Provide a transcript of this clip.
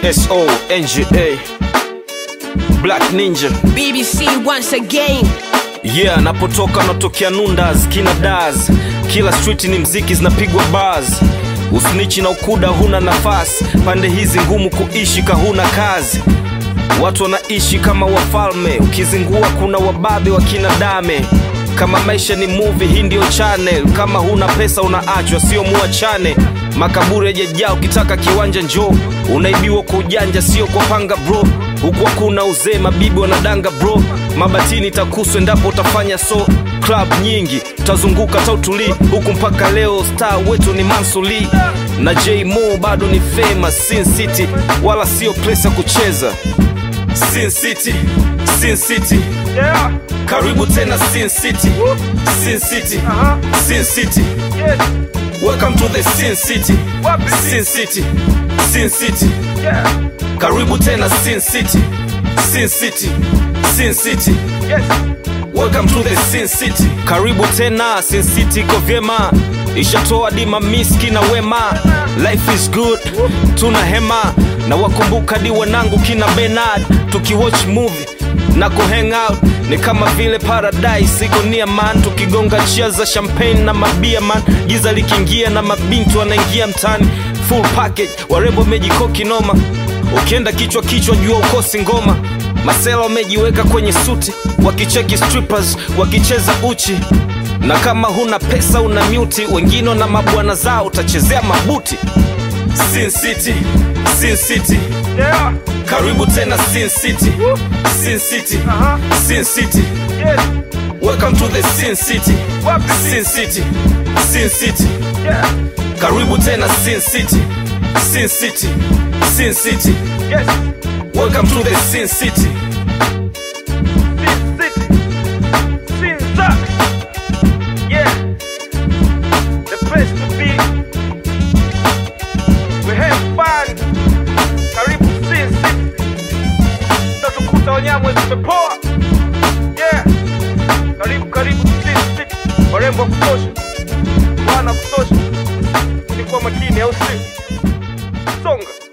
SONGA Black Ninja BBC once again. Yeah, napotoka natokea Nundas, kina Daz. Kila street ni mziki zinapigwa bars. Usnichi na ukuda huna nafasi. Pande hizi ngumu kuishi kahuna kazi. Watu wanaishi kama wafalme. Ukizingua kuna wababe wa kina Dame. Kama maisha ni movie, hii ndio channel. Kama huna pesa unaachwa, sio muachane. Makaburi yajajaa, ukitaka kiwanja njoo. Unaibiwa kwa ujanja, sio kwa panga bro. Huku hakuna uzee, mabibi wanadanga bro. Mabatini takuswe ndapo utafanya so. Club nyingi, tazunguka tautuli. Huku mpaka leo star wetu ni Mansuli. Na J-Mo bado ni famous. Sin City, wala sio place ya kucheza. Sin City, Sin City, yeah. Karibu tena Sin City, Sin City, Sin City, yes. Welcome to the Sin City, Sin City, Sin City, yeah. Karibu tena Sin City, Sin City, Sin City, yes. Welcome to the Sin City. Karibu tena Sin City kwa vyema. Ishatoa dima miski na wema. Life is good, tuna hema. Na wakumbuka di wanangu kina Bernard. Tukiwatch movie na kuhang out ni kama vile paradise. Iko near man, tukigonga cheers za champagne na mabia man. Giza likiingia na mabintu wanaingia mtani. Full package, warembo mejikoki noma. Ukienda kichwa jua ukosi ngoma. Masela wamejiweka kwenye suti, wakicheki strippers, wakicheza uchi. Na kama huna pesa una mute, wengine na mabwana zao utachezea mabuti. Sin City, Sin City, yeah. Karibu tena Sin City, Sin City, Sin City, yes. Welcome to the Sin City, Sin City, Sin City, yeah. Karibu tena Sin City, Sin City, Sin City, yes. Welcome to the Sin City. Sin City, Sin Zack, yeah. The place to be. We have fun. Karibu Sin City. Tutakuta wanyama zimepoa. Yeah. Karibu Sin City. Warembo wa kutosha, wana kutosha. Ni kwa makini au si? Songa.